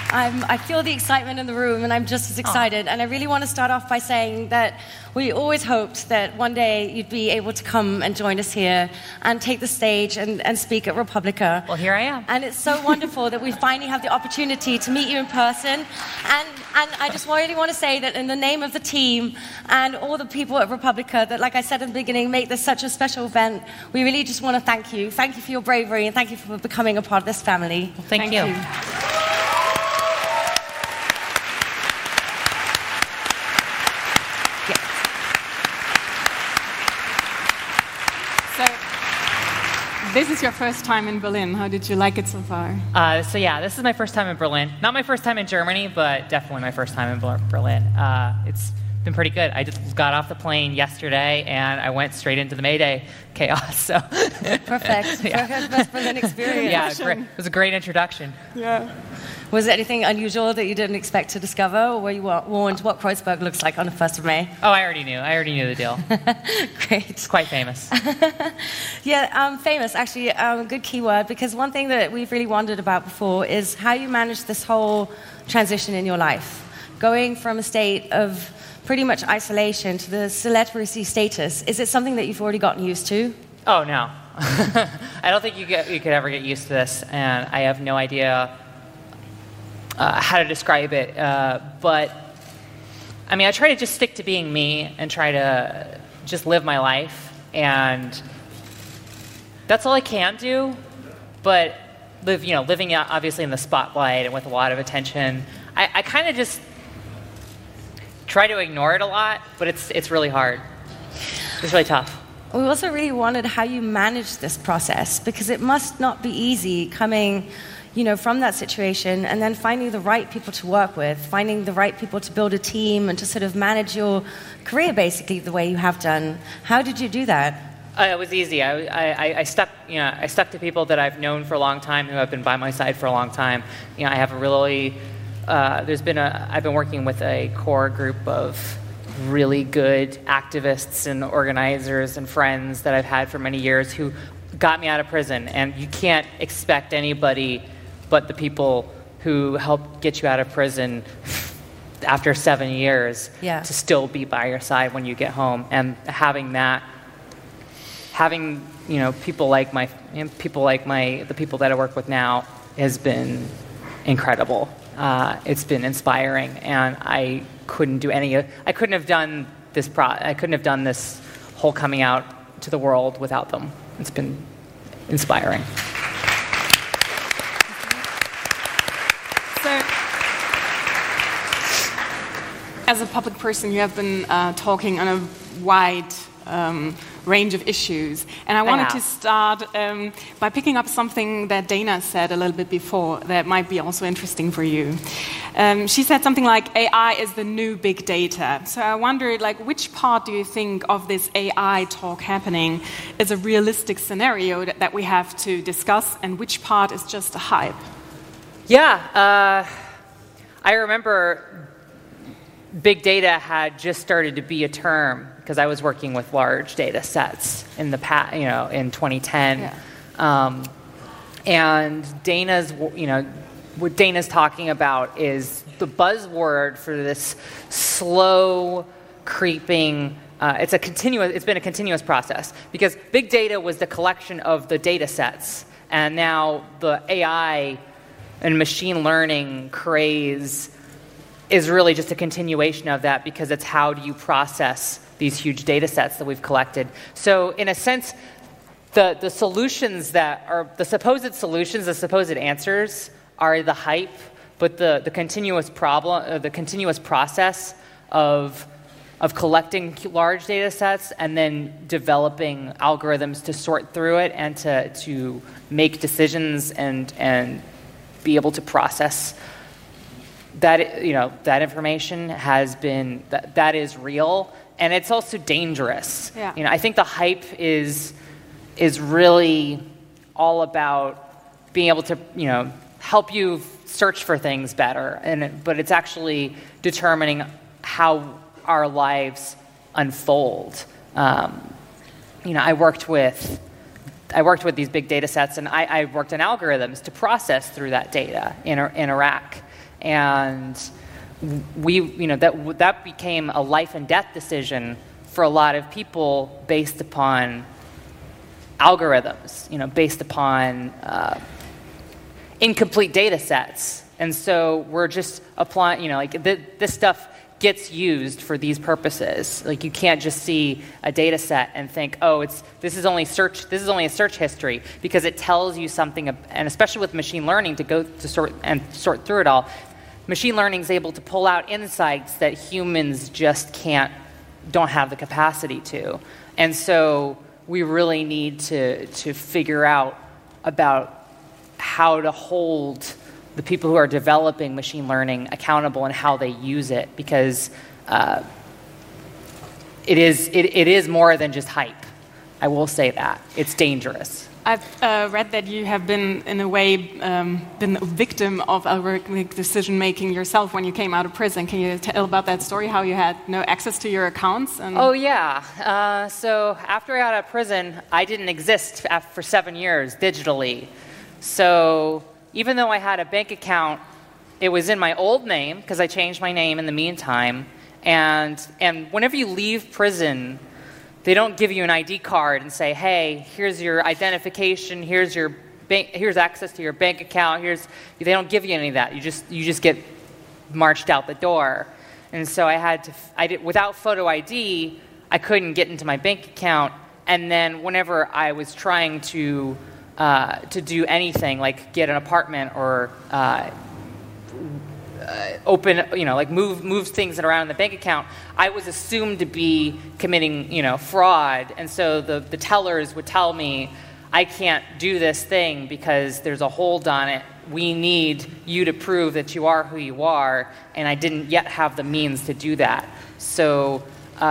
I feel the excitement in the room, and I'm just as excited. And I really want to start off by saying that we always hoped that one day you'd be able to come and join us here and take the stage and speak at Republica. Well, here I am. And it's so wonderful that we finally have the opportunity to meet you in person. And I just really want to say that in the name of the team and all the people at Republica that, like I said in the beginning, make this such a special event, we really just want to thank you. Thank you for your bravery, and thank you for becoming a part of this family. Well, thank you. This is your first time in Berlin. How did you like it so far? This is my first time in Berlin. Not my first time in Germany, but definitely my first time in Berlin. It's been pretty good. I just got off the plane yesterday, and I went straight into the May Day chaos. So perfect. Yeah. Perfect best Berlin experience. Yeah, it was a great introduction. Yeah. Was there anything unusual that you didn't expect to discover, or were you warned what Kreuzberg looks like on the 1st of May? Oh, I already knew. I already knew the deal. Great. It's quite famous. Yeah, famous, actually, a good keyword, because one thing that we've really wondered about before is how you managed this whole transition in your life, going from a state of pretty much isolation to the celebrity status. Is it something that you've already gotten used to? Oh, no. I don't think you could ever get used to this, and I have no idea how to describe it, but I mean, I try to just stick to being me and try to just live my life, and that's all I can do. But living obviously in the spotlight and with a lot of attention, I kind of just try to ignore it a lot, but it's really hard. It's really tough. We also really wondered how you managed this process, because it must not be easy coming from that situation and then finding the right people to work with, finding the right people to build a team and to sort of manage your career basically the way you have done. How did you do that? It was easy. I stuck to people that I've known for a long time, who have been by my side for a long time. I have a really I've been working with a core group of really good activists and organizers and friends that I've had for many years who got me out of prison. And you can't expect anybody but the people who helped get you out of prison after 7 years to still be by your side when you get home. And having people like the people that I work with now has been incredible. It's been inspiring, and I couldn't have done this whole coming out to the world without them. It's been inspiring. So, as a public person, you have been talking on a wide range of issues. And I wanted to start by picking up something that Dana said a little bit before that might be also interesting for you. She said something like, AI is the new big data. So I wondered, which part do you think of this AI talk happening is a realistic scenario that we have to discuss, and which part is just a hype? Yeah, I remember big data had just started to be a term because I was working with large data sets in the past, in 2010. Yeah. And Dana's, what Dana's talking about is the buzzword for this slow creeping. It's been a continuous process, because big data was the collection of the data sets, and now the AI and machine learning craze is really just a continuation of that, because it's how do you process these huge data sets that we've collected. So in a sense, the solutions that are the supposed solutions, the supposed answers are the hype, but the continuous process of collecting large data sets and then developing algorithms to sort through it and to make decisions and be able to process that, that information has been, that is real, and it's also dangerous. Yeah. I think the hype is really all about being able to, help you search for things better, but it's actually determining how our lives unfold. I worked with these big data sets, and I worked on algorithms to process through that data in Iraq. And that became a life and death decision for a lot of people based upon algorithms, based upon incomplete data sets. And so we're just applying, this stuff gets used for these purposes. Like, you can't just see a data set and think, oh, this is only a search history, because it tells you something. And especially with machine learning, to sort through it all, machine learning is able to pull out insights that humans just don't have the capacity to. And so we really need to figure out about how to hold the people who are developing machine learning accountable and how they use it, because it is more than just hype. I will say that. It's dangerous. I've read that you have been, in a way, been a victim of algorithmic decision-making yourself when you came out of prison. Can you tell about that story, how you had no access to your accounts? Oh, yeah. So after I got out of prison, I didn't exist for 7 years digitally. So even though I had a bank account, it was in my old name, because I changed my name in the meantime. And whenever you leave prison, they don't give you an ID card and say, hey, here's your identification, here's access to your bank account, they don't give you any of that. You just get marched out the door. And so without photo ID, I couldn't get into my bank account. And then whenever I was trying to do anything, like get an apartment or move things around in the bank account, I was assumed to be committing, fraud. And so the tellers would tell me, I can't do this thing because there's a hold on it. We need you to prove that you are who you are. And I didn't yet have the means to do that. So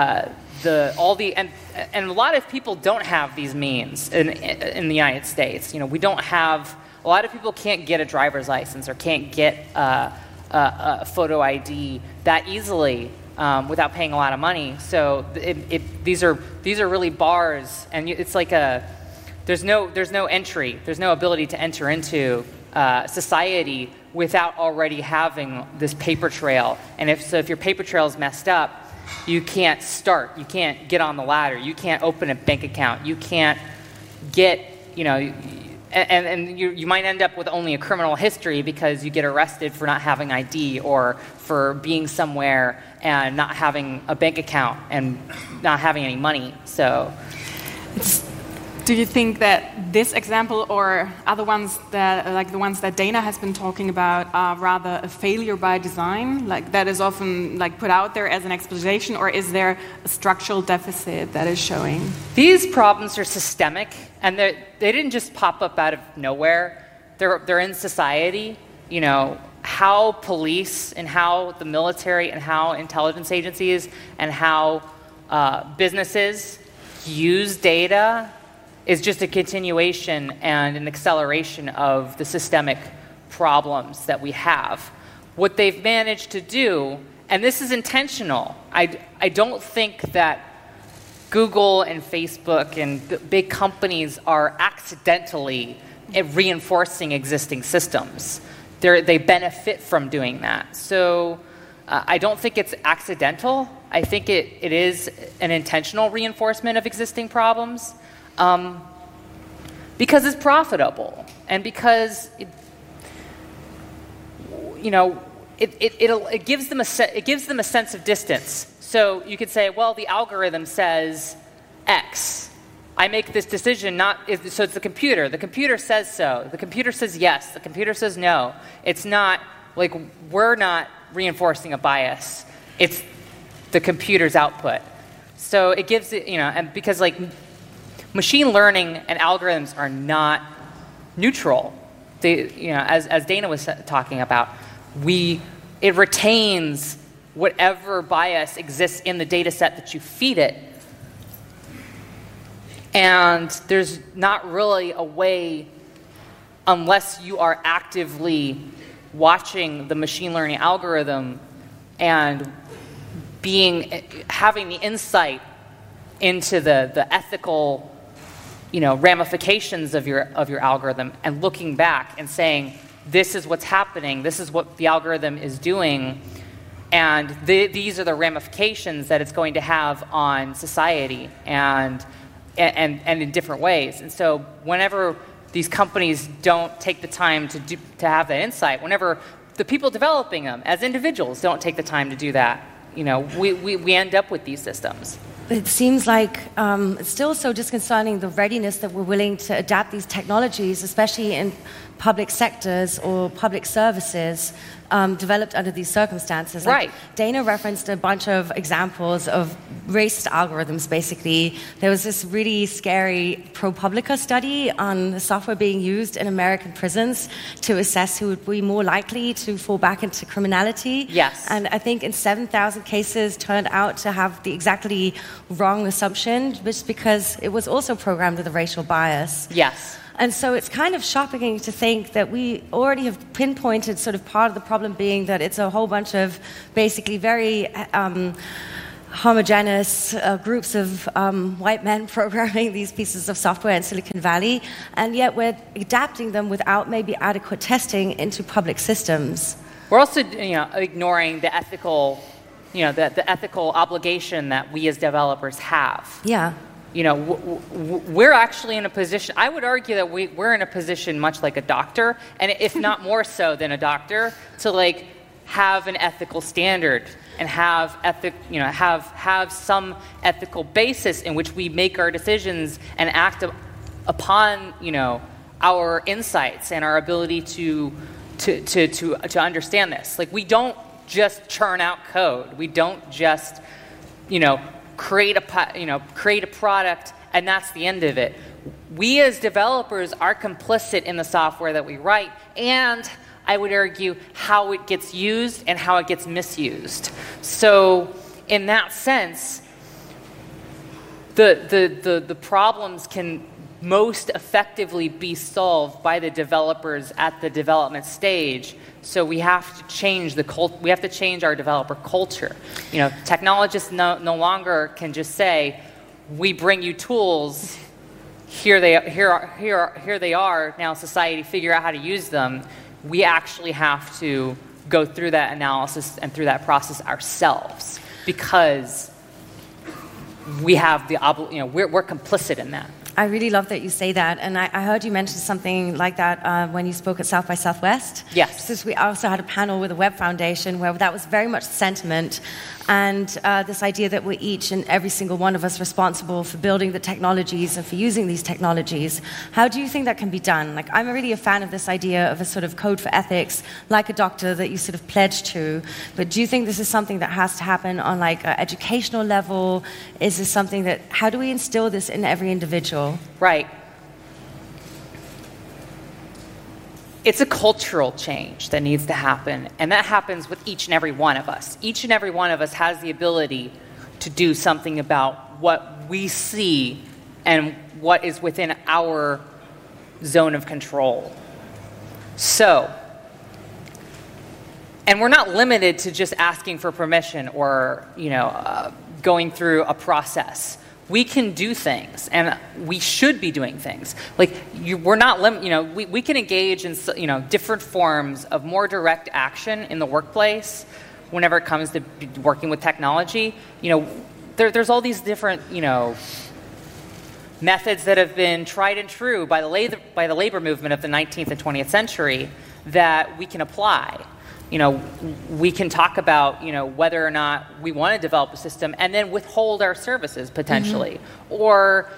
and a lot of people don't have these means in the United States. We don't have, a lot of people can't get a driver's license or can't get a photo ID that easily without paying a lot of money. So these are really bars, and it's like there's no entry, there's no ability to enter into society without already having this paper trail. And if your paper trail is messed up, you can't start. You can't get on the ladder. You can't open a bank account. You can't get, and you might end up with only a criminal history because you get arrested for not having ID or for being somewhere and not having a bank account and not having any money. So, do you think that this example or other ones that, like the ones that Dana has been talking about, are rather a failure by design, like that is often put out there as an explanation, or is there a structural deficit that is showing? These problems are systemic, and they didn't just pop up out of nowhere. They're in society. How police and how the military and how intelligence agencies and how businesses use data is just a continuation and an acceleration of the systemic problems that we have. What they've managed to do, and this is intentional, I don't think that Google and Facebook and big companies are accidentally reinforcing existing systems. They benefit from doing that. So I don't think it's accidental. I think it is an intentional reinforcement of existing problems. Because it's profitable, and because it gives them a sense of distance. So you could say, well, the algorithm says X. I make this decision so it's the computer. The computer says so. The computer says yes. The computer says no. It's not like we're not reinforcing a bias. It's the computer's output. So it gives it, and because machine learning and algorithms are not neutral. As Dana was talking about, it retains whatever bias exists in the data set that you feed it. And there's not really a way, unless you are actively watching the machine learning algorithm and having the insight into the ethical ramifications of your algorithm, and looking back and saying, this is what's happening, this is what the algorithm is doing, and these are the ramifications that it's going to have on society and in different ways. And so whenever these companies don't take the time to have that insight, whenever the people developing them as individuals don't take the time to do that, we end up with these systems. It seems like it's still so disconcerting, the readiness that we're willing to adapt these technologies, especially in public sectors or public services developed under these circumstances. Right. Dana referenced a bunch of examples of racist algorithms, basically. There was this really scary ProPublica study on the software being used in American prisons to assess who would be more likely to fall back into criminality. Yes. And I think in 7,000 cases turned out to have the exactly wrong assumption, just because it was also programmed with a racial bias. Yes. And so it's kind of shocking to think that we already have pinpointed sort of part of the problem being that it's a whole bunch of basically very homogeneous groups of white men programming these pieces of software in Silicon Valley, and yet we're adapting them without maybe adequate testing into public systems. We're also ignoring the ethical, the ethical obligation that we as developers have. Yeah. We're actually in a position, I would argue that we're in a position much like a doctor, and if not more so than a doctor, to have an ethical standard and have have some ethical basis in which we make our decisions and act upon our insights and our ability to understand this. We don't just churn out code. We don't just create a product and that's the end of it. We as developers are complicit in the software that we write, and I would argue how it gets used and how it gets misused. So in that sense, the problems can most effectively be solved by the developers at the development stage. So we have to change we have to change our developer culture. Technologists no longer can just say, "We bring you tools. Here they are. Now society, figure out how to use them." We actually have to go through that analysis and through that process ourselves, because we have we're complicit in that. I really love that you say that, and I heard you mention something like that when you spoke at South by Southwest. Yes. Since we also had a panel with the Web Foundation where that was very much the sentiment, and this idea that we're each and every single one of us responsible for building the technologies and for using these technologies. How do you think that can be done? I'm really a fan of this idea of a sort of code for ethics, like a doctor that you sort of pledge to, but do you think this is something that has to happen on an educational level? Is this something how do we instill this in every individual? Right. It's a cultural change that needs to happen, and that happens with each and every one of us. Each and every one of us has the ability to do something about what we see and what is within our zone of control. So, and we're not limited to just asking for permission or, going through a process. We can do things, and we should be doing things. We're not we can engage in different forms of more direct action in the workplace whenever it comes to working with technology. There's all these different methods that have been tried and true by the labor movement of the 19th and 20th century that we can apply. We can talk about, whether or not we want to develop a system and then withhold our services potentially. Mm-hmm. Or,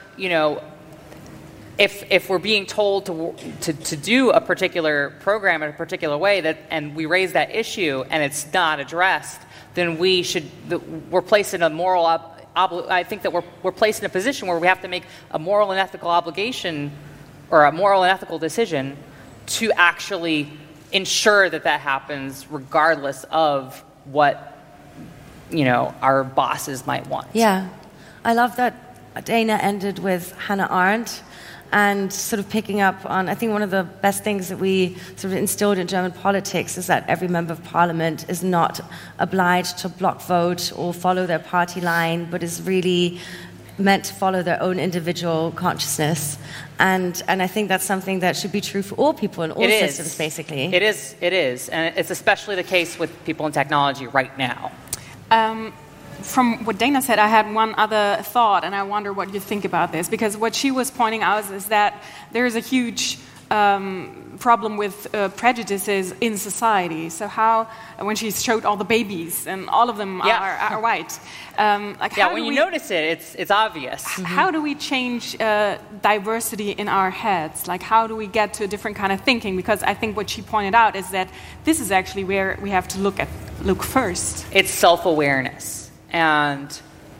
if we're being told to do a particular program in a particular way and we raise that issue and it's not addressed, then we're placed in a moral I think that we're placed in a position where we have to make a moral and ethical obligation or a moral and ethical decision to actually ensure that happens regardless of what our bosses might want. Yeah. I love that Dana ended with Hannah Arendt and sort of picking up on, I think one of the best things that we sort of instilled in German politics is that every member of parliament is not obliged to block vote or follow their party line, but is really meant to follow their own individual consciousness. And I think that's something that should be true for all people in all systems, basically. It is. And it's especially the case with people in technology right now. From what Dana said, I had one other thought, and I wonder what you think about this. Because what she was pointing out is that there is a huge problem with prejudices in society. So how, when she showed all the babies, and all of them are white. When you notice it, it's obvious. How do we change diversity in our heads? Like, how do we get to a different kind of thinking? Because I think what she pointed out is that this is actually where we have to look first. It's self-awareness. And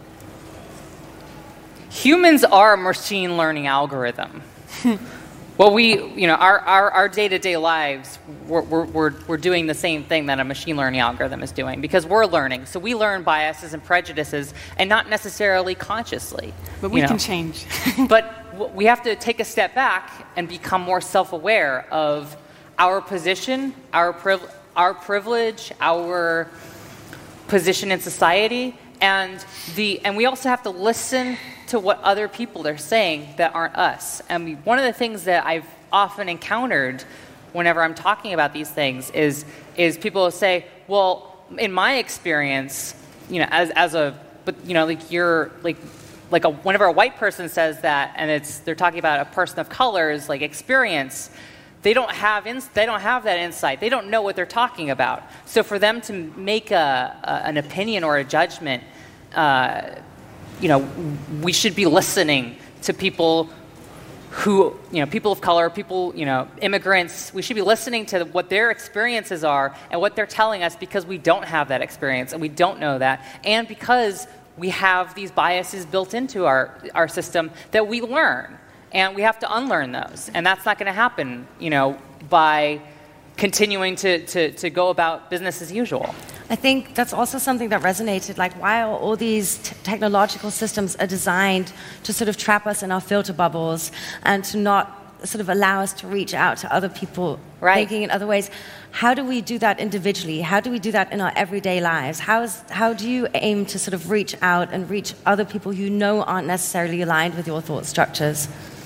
humans are a machine learning algorithm. Well, our day-to-day lives, we're doing the same thing that a machine learning algorithm is doing because we're learning. So we learn biases and prejudices, and not necessarily consciously. But we can change. But we have to take a step back and become more self-aware of our position, our privilege, our position in society, and we also have to listen to what other people are saying that aren't us. And one of the things that I've often encountered whenever I'm talking about these things is people will say, well, in my experience, whenever a white person says that, and they're talking about a person of color's like experience, they don't have that insight. They don't know what they're talking about. So for them to make an opinion or a judgment, we should be listening to people who, people of color, people, immigrants. We should be listening to what their experiences are and what they're telling us because we don't have that experience and we don't know that, and because we have these biases built into our system that we learn. And we have to unlearn those. And that's not going to happen, by continuing to go about business as usual. I think that's also something that resonated. Like, while all these technological systems are designed to sort of trap us in our filter bubbles and to not sort of allow us to reach out to other people thinking in other ways, how do we do that individually? How do we do that in our everyday lives? How do you aim to sort of reach out and reach other people who aren't necessarily aligned with your thought structures?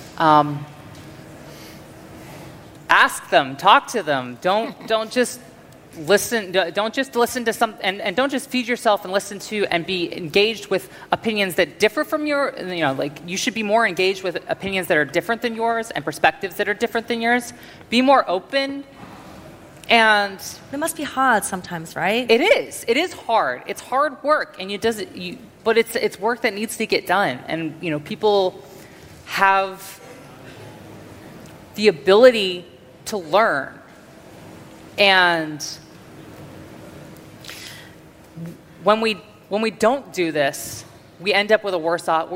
Ask them, talk to them. Don't just listen. Don't just listen to some, and don't just feed yourself and listen to and be engaged with opinions that differ from your. You should be more engaged with opinions that are different than yours and perspectives that are different than yours. Be more open. And it must be hard sometimes, right? It is. It is hard. It's hard work, and but it's work that needs to get done. And people have the ability to learn. And when we don't do this, we end up with worse off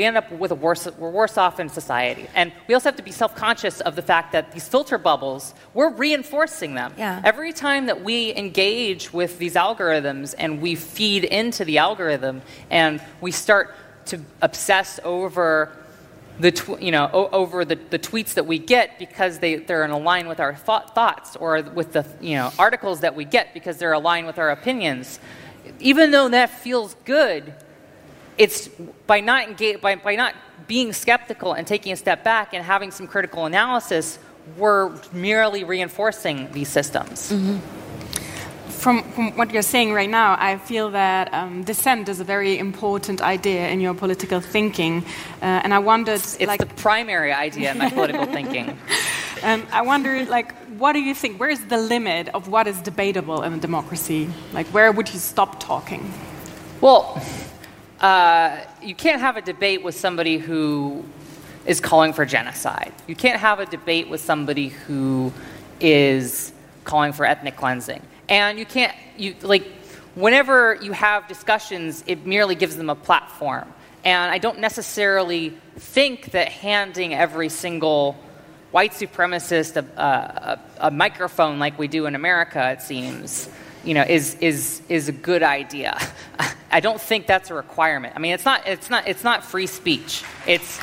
in society. And we also have to be self-conscious of the fact that these filter bubbles, we're reinforcing them. Yeah. Every time that we engage with these algorithms and we feed into the algorithm and we start to obsess over the tweets that we get because they're in line with our thoughts, or with the articles that we get because they're aligned with our opinions, even though that feels good, it's by not being skeptical and taking a step back and having some critical analysis, we're merely reinforcing these systems. Mm-hmm. From what you're saying right now, I feel that dissent is a very important idea in your political thinking, and I wondered... It's the primary idea in my political thinking. I wondered, what do you think? Where is the limit of what is debatable in a democracy? Where would you stop talking? Well, you can't have a debate with somebody who is calling for genocide. You can't have a debate with somebody who is calling for ethnic cleansing. And whenever you have discussions, it merely gives them a platform. And I don't necessarily think that handing every single white supremacist a microphone like we do in America, it seems, is a good idea. I don't think that's a requirement. I mean, it's not free speech. It's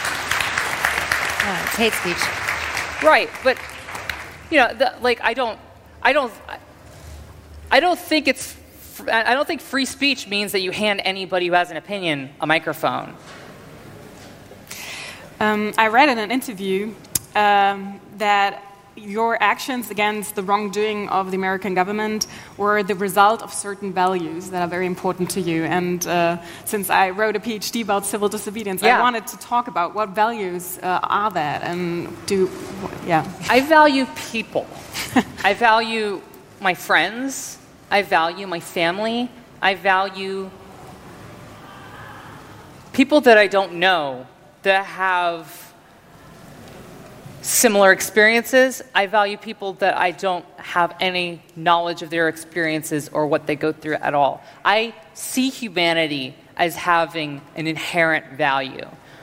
hate speech. Right, but I don't think free speech means that you hand anybody who has an opinion a microphone. I read in an interview that your actions against the wrongdoing of the American government were the result of certain values that are very important to you. And since I wrote a PhD about civil disobedience, I wanted to talk about what values are that and I value people. I value my friends. I value my family. I value people that I don't know that have similar experiences. I value people that I don't have any knowledge of their experiences or what they go through at all. I see humanity as having an inherent value.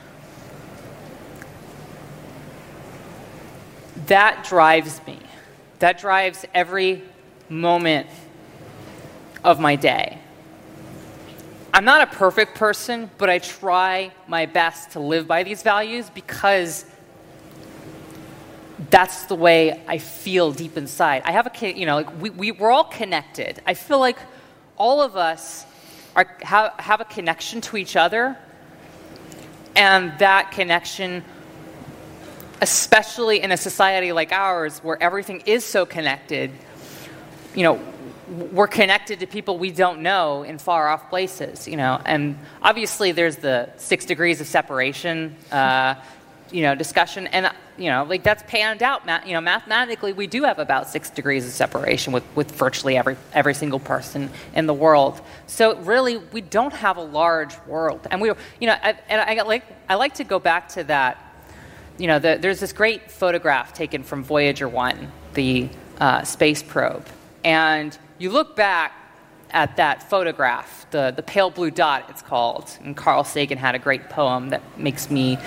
That drives me. That drives every moment of my day. I'm not a perfect person, but I try my best to live by these values because that's the way I feel deep inside. I have we're all connected. I feel like all of us have a connection to each other, and that connection, especially in a society like ours where everything is so connected, we're connected to people we don't know in far off places, and obviously there's the 6 degrees of separation, discussion, and that's panned out. Mathematically, we do have about 6 degrees of separation with virtually every single person in the world. So really, we don't have a large world, and I like to go back to that. There's this great photograph taken from Voyager 1, the space probe, and you look back at that photograph, the pale blue dot, it's called, and Carl Sagan had a great poem that makes me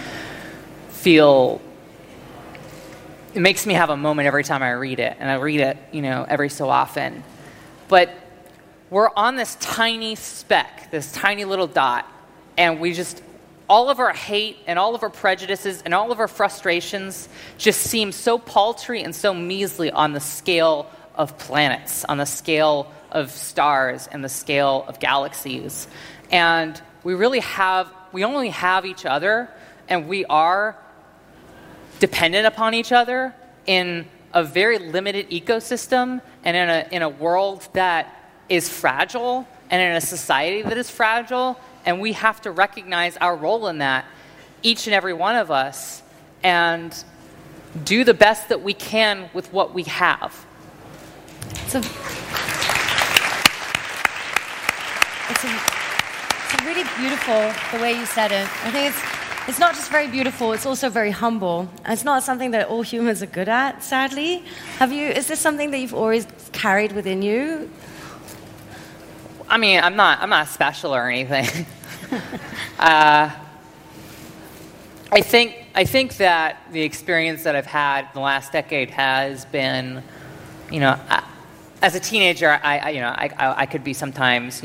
have a moment every time I read it, and I read it, every so often. But we're on this tiny speck, this tiny little dot, and all of our hate and all of our prejudices and all of our frustrations just seem so paltry and so measly on the scale of planets, on the scale of stars and the scale of galaxies. And we only have each other, and we are dependent upon each other in a very limited ecosystem and in a world that is fragile and in a society that is fragile, and we have to recognize our role in that, each and every one of us, and do the best that we can with what we have. It's really beautiful the way you said it. I think it's not just very beautiful, it's also very humble. And it's not something that all humans are good at, sadly. Is this something that you've always carried within you? I mean, I'm not special or anything. I think that the experience that I've had in the last decade has been, as a teenager, I could be sometimes,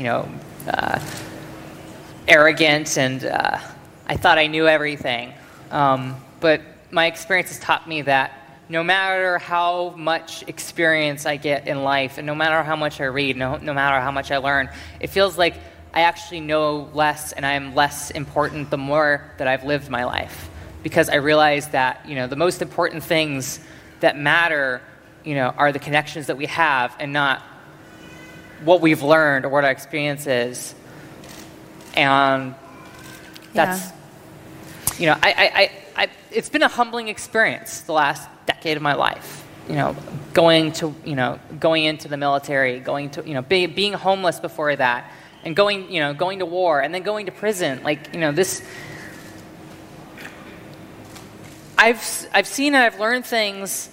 arrogant, and I thought I knew everything. But my experience has taught me that no matter how much experience I get in life, and no matter how much I read, no matter how much I learn, it feels like I actually know less and I am less important the more that I've lived my life. Because I realize that, the most important things that matter, are the connections that we have and not what we've learned or what our experience is. And that's, it's been a humbling experience the last decade of my life. Going into the military, being homeless before that, and going to war, and then going to prison. I've seen and I've learned things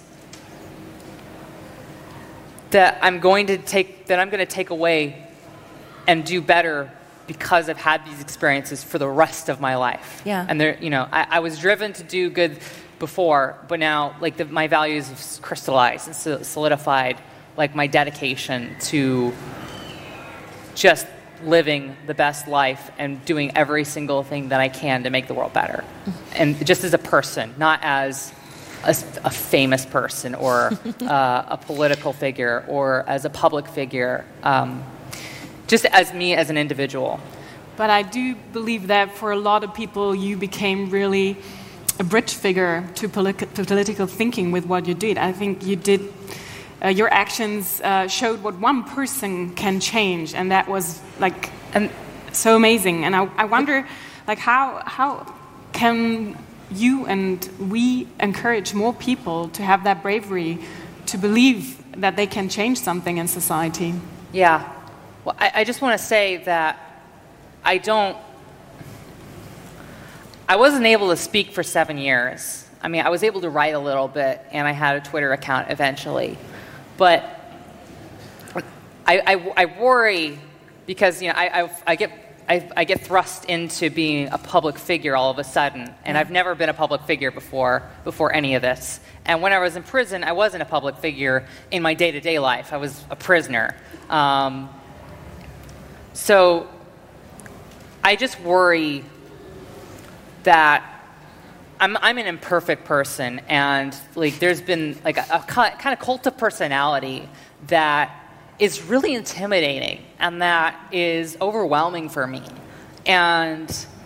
that I'm going to take away and do better because I've had these experiences for the rest of my life. Yeah. And I was driven to do good before, but now my values have crystallized and solidified, my dedication to just living the best life and doing every single thing that I can to make the world better. And just as a person, not as a famous person or a political figure or as a public figure, just as me as an individual. But I do believe that for a lot of people, you became really a bridge figure to political thinking with what you did. I think you did. Your actions showed what one person can change, and that was like so amazing. And I wonder, like, how can you and we encourage more people to have that bravery to believe that they can change something in society? Yeah. Well, I just want to say that I wasn't able to speak for 7 years. I mean, I was able to write a little bit, and I had a Twitter account eventually. But I worry because, you know, I get thrust into being a public figure all of a sudden, and I've never been a public figure before any of this. And when I was in prison, I wasn't a public figure in my day-to-day life. I was a prisoner. So I just worry that I'm an imperfect person, and like there's been like a kind of cult of personality that is really intimidating and that is overwhelming for me, and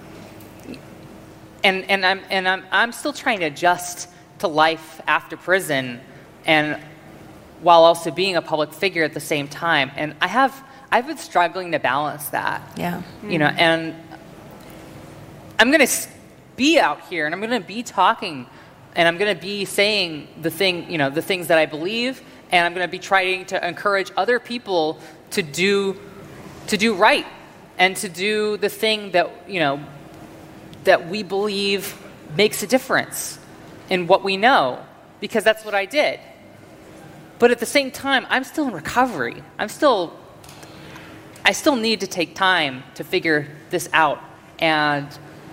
I'm still trying to adjust to life after prison, and while also being a public figure at the same time, and I've been struggling to balance that. Yeah, you know, and I'm gonna be out here, and I'm going to be talking, and I'm going to be saying the things that I believe, and I'm going to be trying to encourage other people to do right, and to do the thing that, you know, that we believe makes a difference in what we know, because that's what I did. But at the same time, I'm still in recovery. I still need to take time to figure this out, and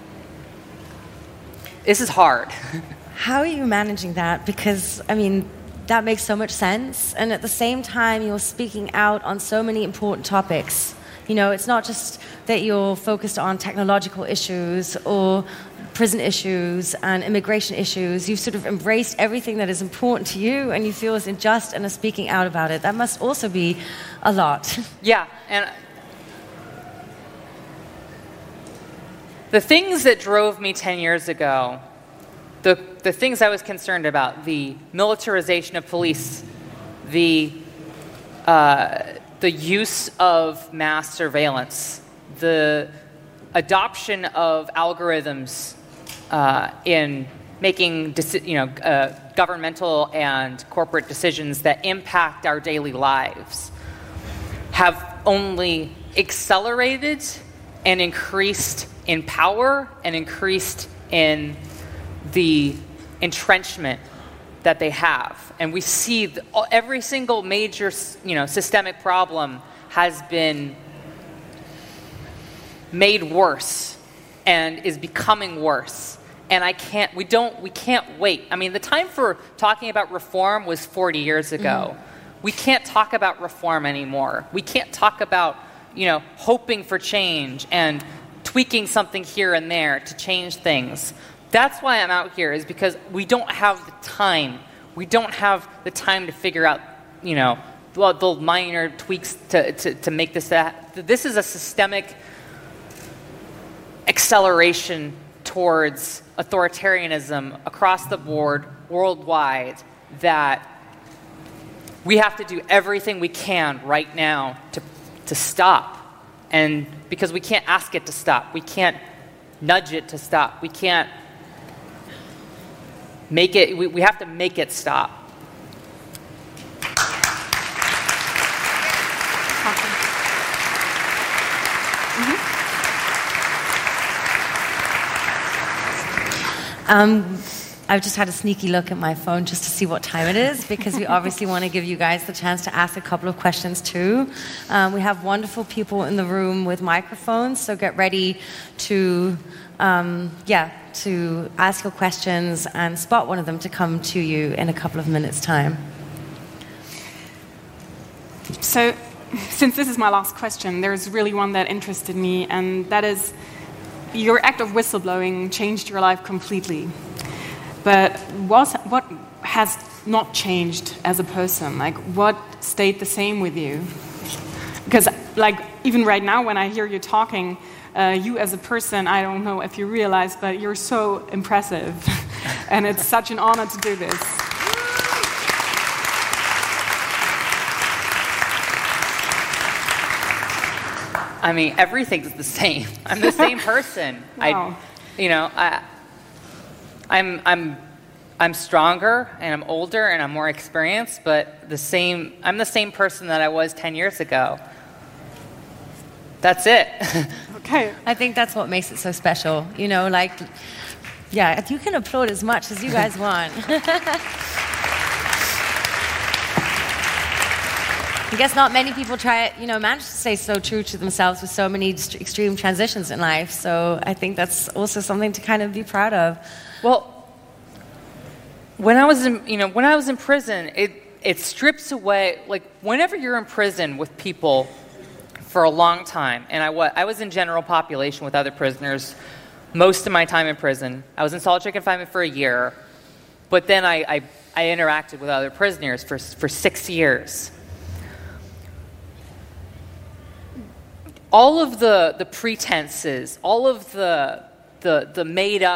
this is hard. How are you managing that? Because, I mean, that makes so much sense. And at the same time, you're speaking out on so many important topics. You know, it's not just that you're focused on technological issues or prison issues and immigration issues. You've sort of embraced everything that is important to you, and you feel is unjust and are speaking out about it. That must also be a lot. Yeah, and the things that drove me 10 years ago, the things I was concerned about, the militarization of police, the use of mass surveillance, the adoption of algorithms in making governmental and corporate decisions that impact our daily lives, have only accelerated and increased in power and increased in the entrenchment that they have. And we see every single major, systemic problem has been made worse and is becoming worse. And we can't wait. I mean, the time for talking about reform was 40 years ago. Mm-hmm. We can't talk about reform anymore. We can't talk about, hoping for change and tweaking something here and there to change things. That's why I'm out here, is because we don't have the time. We don't have the time to figure out, the minor tweaks to make this that. This is a systemic acceleration towards authoritarianism across the board, worldwide, that we have to do everything we can right now to stop. And because we can't ask it to stop. We can't nudge it to stop. We can't make it, we have to make it stop. I've just had a sneaky look at my phone just to see what time it is, because we obviously want to give you guys the chance to ask a couple of questions too. We have wonderful people in the room with microphones, so get ready to ask your questions and spot one of them to come to you in a couple of minutes' time. So, since this is my last question, there's really one that interested me, and that is, your act of whistleblowing changed your life completely. But what has not changed as a person? Like, what stayed the same with you? Because, like, even right now when I hear you talking, you as a person, I don't know if you realize, but you're so impressive. And it's such an honor to do this. I mean, everything's the same. I'm the same person. Wow. I'm stronger and I'm older and I'm more experienced, but I'm the same person that I was 10 years ago. That's it. Okay. I think that's what makes it so special. You can applaud as much as you guys want. I guess not many people manage to stay so true to themselves with so many extreme transitions in life. So I think that's also something to kind of be proud of. Well, when I was in prison, it strips away, like whenever you're in prison with people for a long time, and I was in general population with other prisoners most of my time in prison. I was in solitary confinement for a year, but then I interacted with other prisoners for 6 years. All of the pretenses, all of the made-up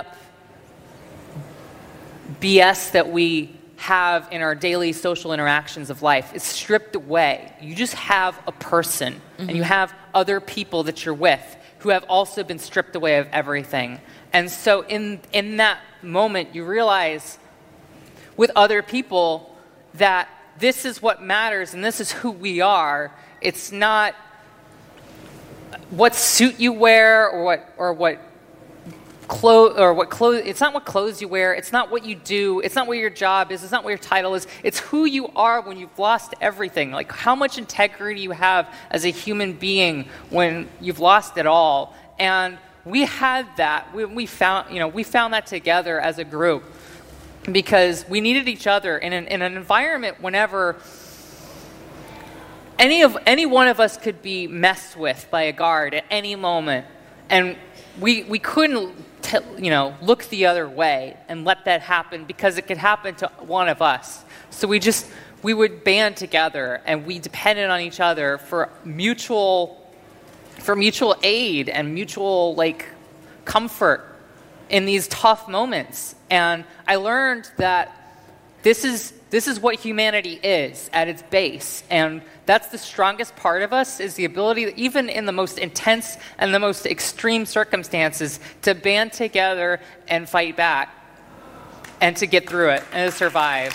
BS that we have in our daily social interactions of life is stripped away. You just have a person, and you have other people that you're with who have also been stripped away of everything. And so in that moment, you realize with other people that this is what matters and this is who we are. It's not what suit you wear or what clothes. It's not what clothes you wear. It's not what you do. It's not what your job is. It's not what your title is. It's who you are when you've lost everything. Like how much integrity you have as a human being when you've lost it all. And we had that. We found that together as a group because we needed each other in an environment whenever any one of us could be messed with by a guard at any moment, and we couldn't look the other way and let that happen because it could happen to one of us. So we would band together and we depended on each other for mutual aid and mutual comfort in these tough moments. And I learned that this is what humanity is at its base, and that's the strongest part of us, is the ability, even in the most intense and the most extreme circumstances, to band together and fight back and to get through it and to survive.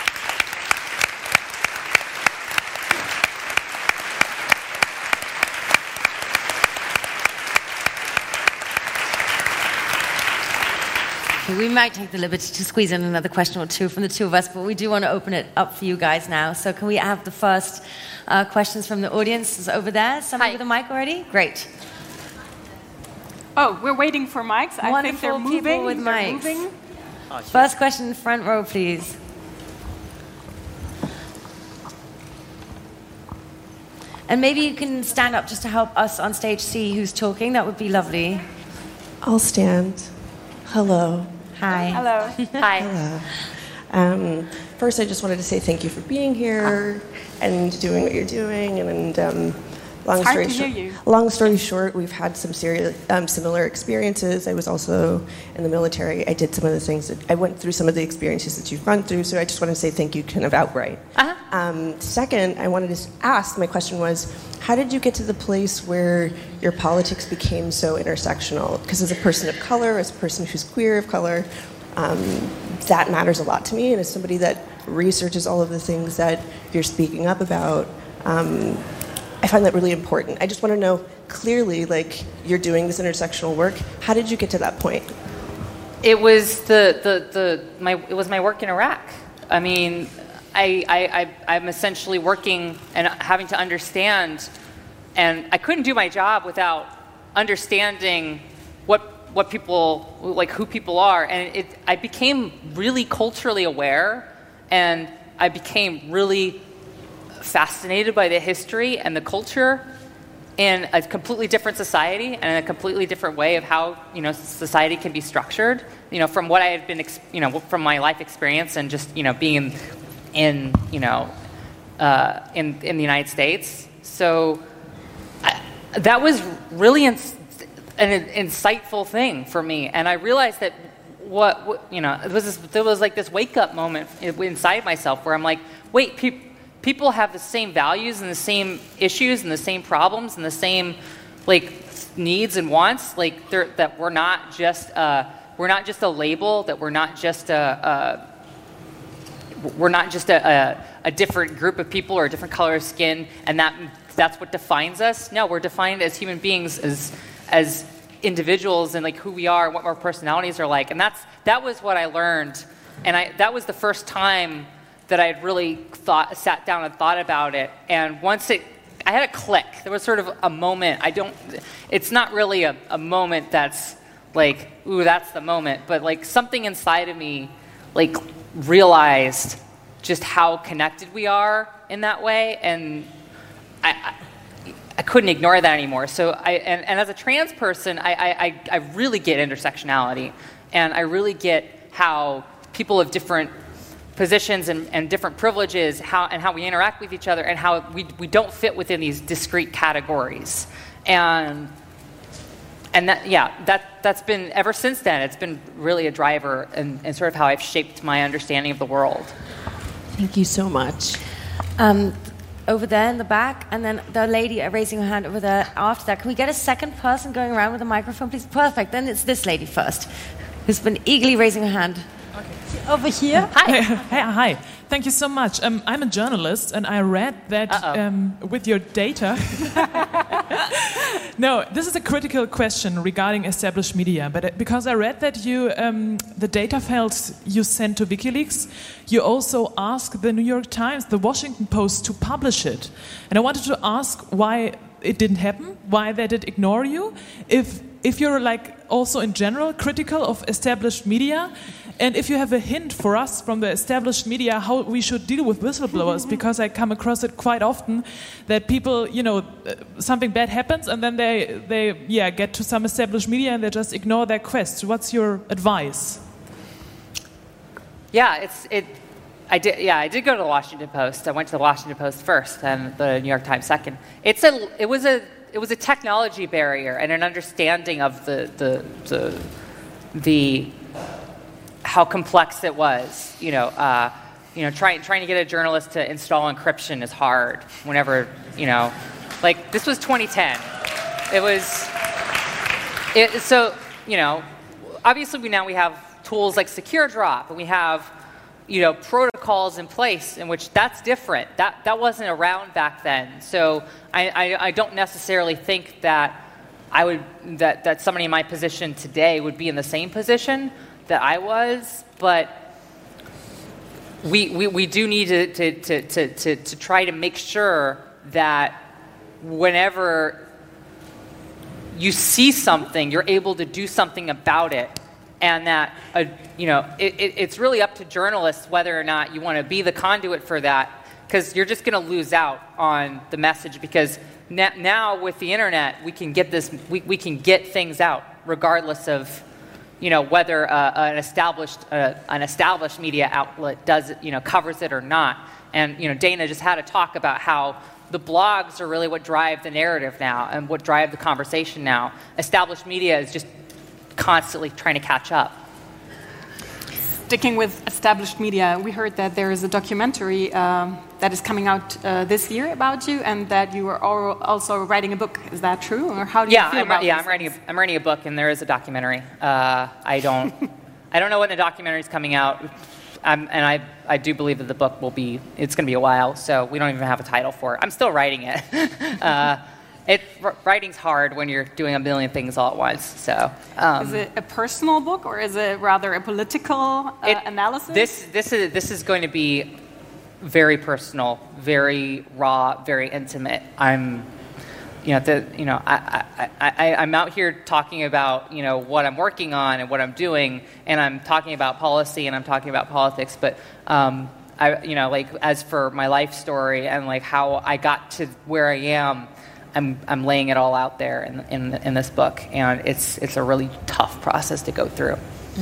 We might take the liberty to squeeze in another question or two from the two of us, but we do want to open it up for you guys now. So can we have the first questions from the audience? Is over there? Somebody with a mic already? Great. Oh, we're waiting for mics. I think they're moving. People with mics. First question, front row, please. And maybe you can stand up just to help us on stage see who's talking. That would be lovely. I'll stand. Hello. Hi. Hello. Hi. Hello. First, I just wanted to say thank you for being here and doing what you're doing. And long story short, we've had some similar experiences. I was also in the military. I did some of the things I went through some of the experiences that you've run through. So I just want to say thank you kind of outright. Second, I wanted to ask, my question was, how did you get to the place where your politics became so intersectional? Because as a person of color, as a person who's queer of color, that matters a lot to me. And as somebody that researches all of the things that you're speaking up about, I find that really important. I just want to know clearly, you're doing this intersectional work. How did you get to that point? It was it was my work in Iraq. I mean, I'm essentially working and having to understand, and I couldn't do my job without understanding what people, who people are. And I became really culturally aware, and I became really fascinated by the history and the culture in a completely different society and a completely different way of how society can be structured. From what I had been, from my life experience and just being in the United States. So that was really an insightful thing for me, and I realized that there was like this wake-up moment inside myself where I'm like, wait, people have the same values and the same issues and the same problems and the same like needs and wants, like that we're not just a label, that we're not just a different group of people or a different color of skin, and that's what defines us. No, we're defined as human beings, as individuals, and like who we are, what our personalities are like, and that was what I learned, and that was the first time that I had really sat down and thought about it, and once I had a click. There was sort of a moment. It's not really a moment that's like, ooh, that's the moment, but like something inside of me, like realized just how connected we are in that way, and I couldn't ignore that anymore. So and as a trans person, I really get intersectionality, and I really get how people of different positions and different privileges, how we interact with each other, and how we don't fit within these discrete categories, and that's been, ever since then, it's been really a driver and sort of how I've shaped my understanding of the world. Thank you so much. Over there in the back, and then the lady raising her hand over there after that. Can we get a second person going around with a microphone, please? Perfect. Then it's this lady first, who's been eagerly raising her hand. Okay. Over here. Hi. Hi. Thank you so much. I'm a journalist, and I read that with your data. No, this is a critical question regarding established media, but because I read that you, the data files you sent to WikiLeaks, you also asked the New York Times, the Washington Post to publish it. And I wanted to ask why it didn't happen, why they did ignore you, if you're like also in general critical of established media, and if you have a hint for us from the established media how we should deal with whistleblowers, because I come across it quite often that people, something bad happens and then they get to some established media and they just ignore their quest. What's your advice? Yeah, I did go to the Washington Post. I went to the Washington Post first and the New York Times second. It was a technology barrier and an understanding of the how complex it was. Trying to get a journalist to install encryption is hard. Whenever like this was 2010. Obviously we have tools like SecureDrop, and we have protocols in place in which that's different. That wasn't around back then. So I don't necessarily think that that somebody in my position today would be in the same position that I was, but we do need to try to make sure that whenever you see something, you're able to do something about it. And that, it's really up to journalists whether or not you want to be the conduit for that, because you're just going to lose out on the message. Because now with the internet, we can get we can get things out regardless of, whether an established media outlet does it, covers it or not. And Dana just had a talk about how the blogs are really what drive the narrative now and what drive the conversation now. Established media is just constantly trying to catch up. Sticking with established media, we heard that there is a documentary that is coming out this year about you, and that you are also writing a book. Is that true, or how do you feel about this? I'm writing a book, and there is a documentary. I don't know when the documentary is coming out, and I do believe that the book it's going to be a while, so we don't even have a title for it. I'm still writing it. Writing's hard when you're doing a million things all at once. So, is it a personal book, or is it rather a political analysis? This is going to be very personal, very raw, very intimate. I'm out here talking about what I'm working on and what I'm doing, and I'm talking about policy and I'm talking about politics, but. As for my life story and like how I got to where I am, I'm laying it all out there in this book, and it's a really tough process to go through.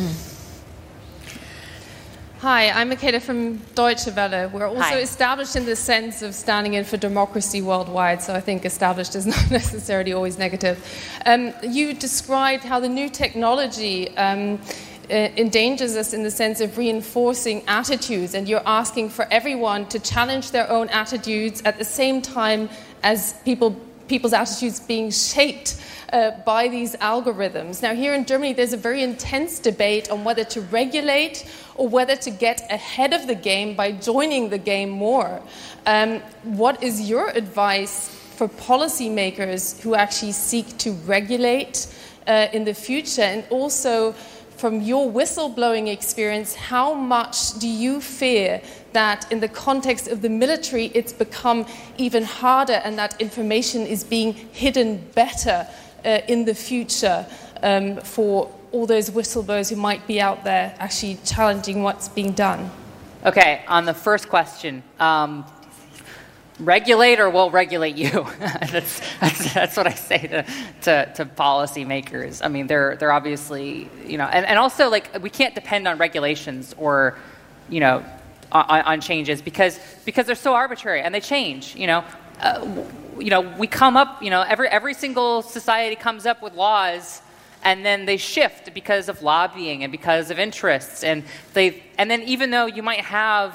Hi, I'm Makeda from Deutsche Welle. We're also established in the sense of standing in for democracy worldwide, so I think established is not necessarily always negative. You described how the new technology endangers us in the sense of reinforcing attitudes, and you're asking for everyone to challenge their own attitudes at the same time as people's attitudes being shaped by these algorithms. Now, here in Germany, there's a very intense debate on whether to regulate or whether to get ahead of the game by joining the game more. What is your advice for policymakers who actually seek to regulate in the future? And also, from your whistleblowing experience, how much do you fear that in the context of the military it's become even harder and that information is being hidden better in the future for all those whistleblowers who might be out there actually challenging what's being done? Okay, on the first question, regulate or we'll regulate you. that's what I say to policymakers. I mean, they're obviously, and also, like, we can't depend on regulations or, on changes because they're so arbitrary and they change. We come up, every single society comes up with laws, and then they shift because of lobbying and because of interests, and then even though you might have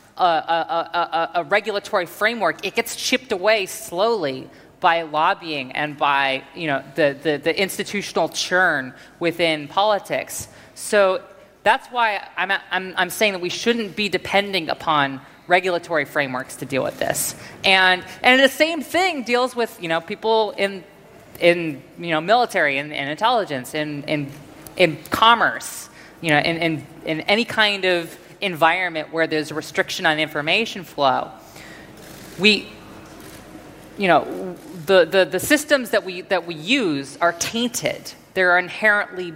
a regulatory framework, it gets chipped away slowly by lobbying and by the institutional churn within politics. So that's why I'm saying that we shouldn't be depending upon regulatory frameworks to deal with this. And the same thing deals with people in military and intelligence, in commerce, in any kind of environment where there's a restriction on information flow. The systems that we use are tainted. They're inherently,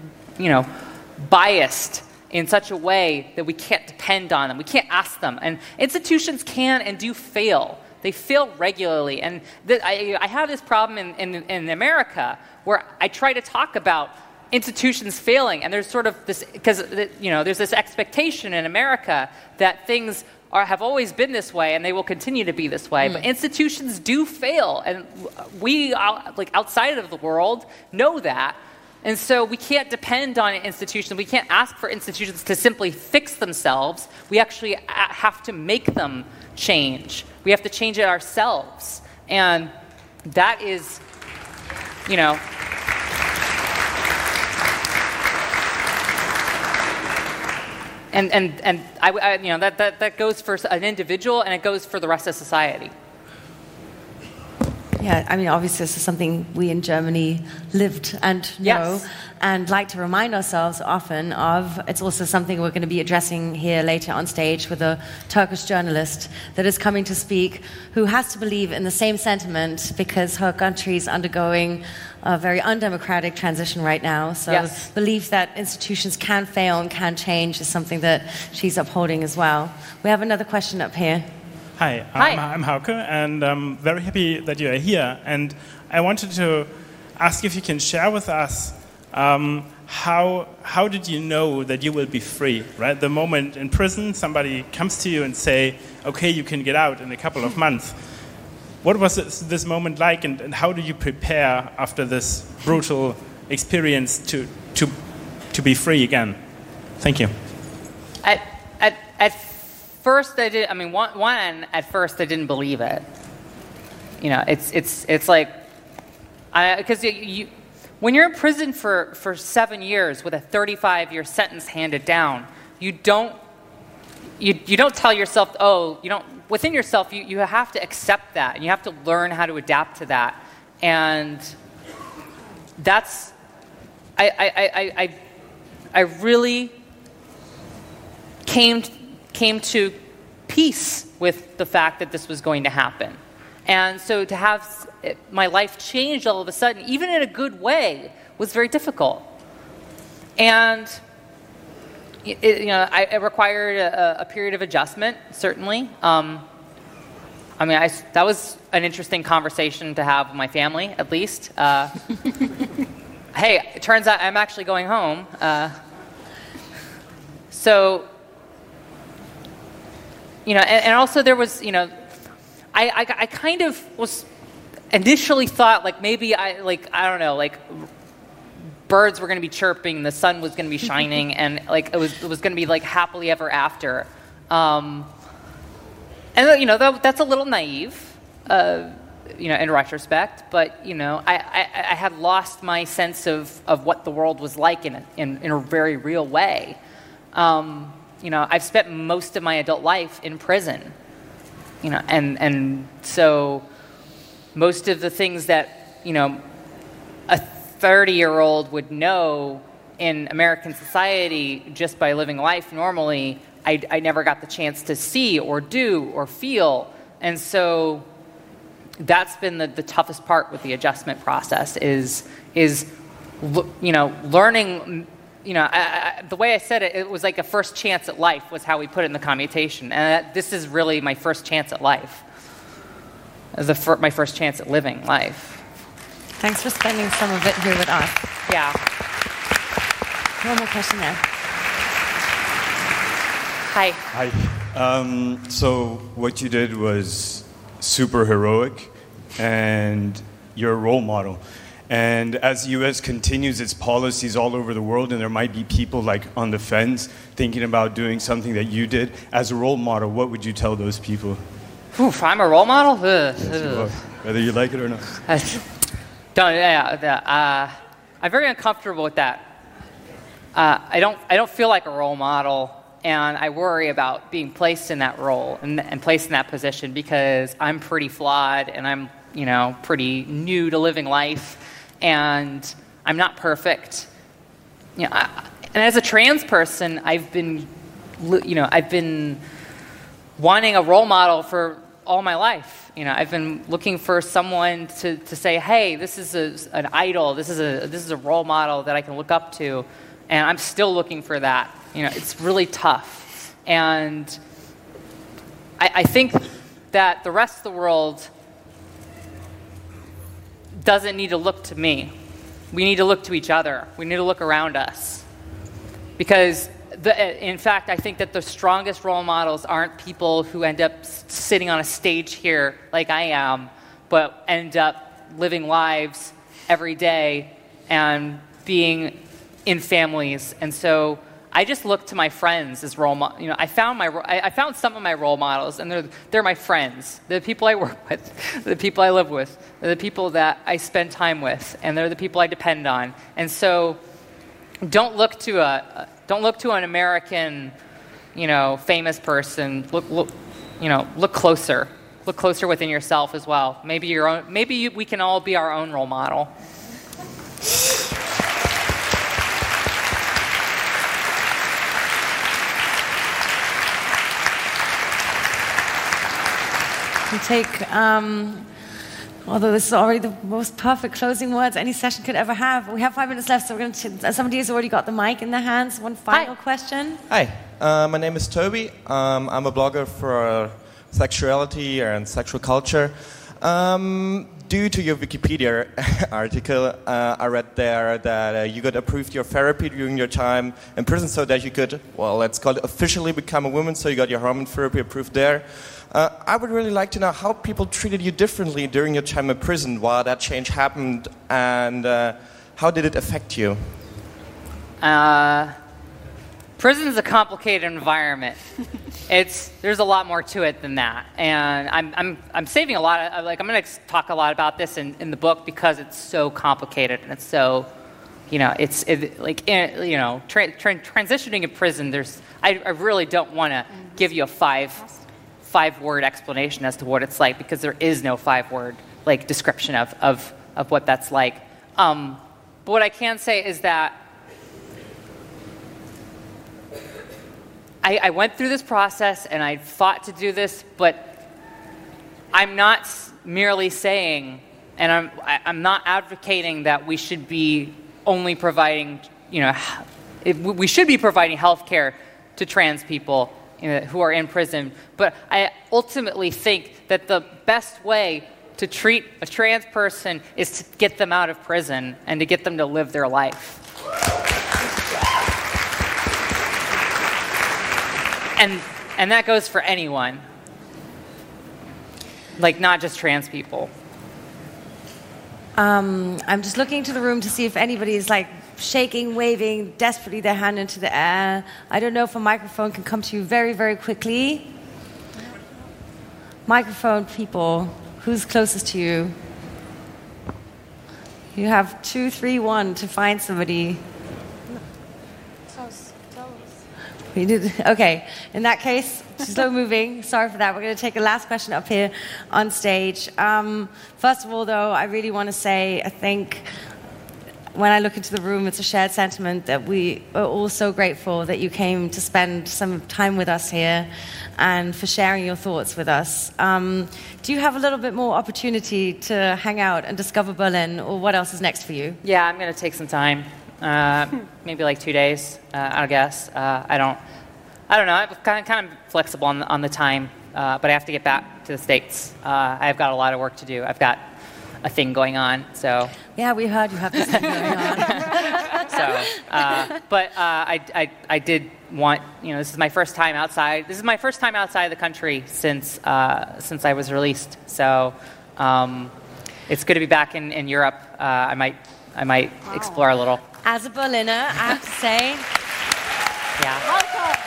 biased in such a way that we can't depend on them. We can't ask them. And institutions can and do fail. They fail regularly. And I have this problem in America where I try to talk about institutions failing, and there's sort of this, because there's this expectation in America that things have always been this way and they will continue to be this way. But institutions do fail, and we, outside of the world, know that. And so we can't depend on institutions. We can't ask for institutions to simply fix themselves. We actually have to make them change. We have to change it ourselves. And that is, And that goes for an individual, and it goes for the rest of society. Yeah, I mean, obviously this is something we in Germany lived and know, and like to remind ourselves often of. It's also something we're going to be addressing here later on stage with a Turkish journalist that is coming to speak, who has to believe in the same sentiment because her country is undergoing a very undemocratic transition right now. So belief that institutions can fail and can change is something that she's upholding as well. We have another question up here. Hi, I'm Hauke, and I'm very happy that you are here. And I wanted to ask if you can share with us how did you know that you will be free, right? The moment in prison, somebody comes to you and say, okay, you can get out in a couple of months. What was this moment like, and how do you prepare after this brutal experience to be free again? Thank you. At first, I did. I mean, at first I didn't believe it. It's like, because when you're in prison for 7 years with a 35-year sentence handed down, you don't tell yourself, within yourself, you have to accept that, and you have to learn how to adapt to that. And that's, I really came to peace with the fact that this was going to happen. And so to have my life change all of a sudden, even in a good way, was very difficult. And it required a period of adjustment, certainly. That was an interesting conversation to have with my family, at least. Hey, it turns out I'm actually going home. And also there was, I kind of was initially thought, like, maybe birds were going to be chirping, the sun was going to be shining, and like it was going to be like happily ever after. And that's a little naive, in retrospect. But I had lost my sense of what the world was like in a very real way. I've spent most of my adult life in prison, and so most of the things that a 30-year-old would know in American society just by living life normally, I never got the chance to see or do or feel. And so that's been the toughest part with the adjustment process is learning. The way I said it, it was like a first chance at life was how we put it in the commutation. And this is really my first chance at life. My first chance at living life. Thanks for spending some of it here with us. Yeah. One more question there. Hi. Hi. So what you did was super heroic, and you're a role model. And as the U.S. continues its policies all over the world, and there might be people like on the fence thinking about doing something that you did, as a role model, what would you tell those people? Oof, I'm a role model? Yes, whether you like it or not. I'm very uncomfortable with that. I don't feel like a role model, and I worry about being placed in that role and placed in that position because I'm pretty flawed and I'm pretty new to living life, and I'm not perfect. And as a trans person, I've been wanting a role model for all my life. I've been looking for someone to say, hey, this is an idol, this is a role model that I can look up to, and I'm still looking for that. It's really tough. And I think that the rest of the world doesn't need to look to me. We need to look to each other. We need to look around us. Because in fact, I think that the strongest role models aren't people who end up sitting on a stage here like I am, but end up living lives every day and being in families. And so I just look to my friends as role models. I found some of my role models, and they're my friends. They're the people I work with, the people I live with, they're the people that I spend time with, and they're the people I depend on. And so don't look to an American, famous person. Look closer. Look closer within yourself as well. Maybe we can all be our own role model. We take, although this is already the most perfect closing words any session could ever have. We have 5 minutes left, so we're going to. Somebody has already got the mic in their hands. One final question. Hi, my name is Toby. I'm a blogger for sexuality and sexual culture. Due to your Wikipedia article, I read there that you got approved your therapy during your time in prison so that you could, let's call it officially become a woman, so you got your hormone therapy approved there. I would really like to know how people treated you differently during your time in prison, why that change happened, and how did it affect you? Prison is a complicated environment. There's a lot more to it than that, and I'm saving a lot of I'm going to talk a lot about this in the book because it's so complicated and it's so, transitioning in prison. I really don't want to give you a five-word explanation as to what it's like because there is no 5-word description of what that's like. But what I can say is that I went through this process and I fought to do this, but I'm not merely saying, and I'm not advocating that we should be only providing, we should be providing health care to trans people who are in prison. But I ultimately think that the best way to treat a trans person is to get them out of prison and to get them to live their life. And that goes for anyone, not just trans people. I'm just looking into the room to see if anybody's shaking, waving desperately their hand into the air. I don't know if a microphone can come to you very, very quickly. Microphone people, who's closest to you? You have 2, 3, 1 to find somebody. We did. Okay, in that case, slow moving. Sorry for that. We're going to take a last question up here on stage. First of all, though, I really want to say, I think when I look into the room, it's a shared sentiment that we are all so grateful that you came to spend some time with us here and for sharing your thoughts with us. Do you have a little bit more opportunity to hang out and discover Berlin, or what else is next for you? Yeah, I'm going to take some time. Maybe like 2 days, I guess. I don't know. I'm kind of flexible on the time, but I have to get back to the States. I've got a lot of work to do. I've got a thing going on, so. Yeah, we heard you have this thing going on. But I did want, this is my first time outside. This is my first time outside the country since I was released. So it's good to be back in Europe. I might explore a little. As a Berliner, I have to say, yeah.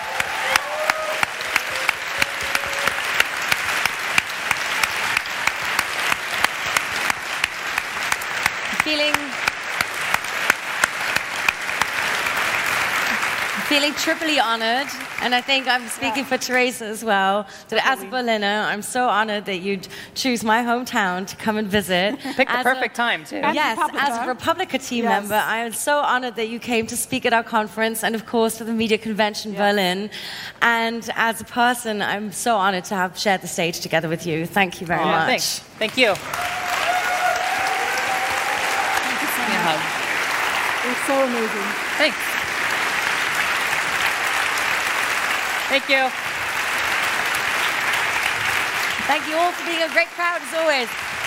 Feeling triply honored, and I think I'm speaking for Teresa as well, that as a Berliner, I'm so honored that you'd choose my hometown to come and visit. Pick the perfect time, too. Yes, as a Republica team member, I am so honored that you came to speak at our conference, and of course for the Media Convention Berlin. And as a person, I'm so honored to have shared the stage together with you. Thank you very much. Thanks. Thank you. It's so amazing. Thanks. Thank you. Thank you all for being a great crowd, as always.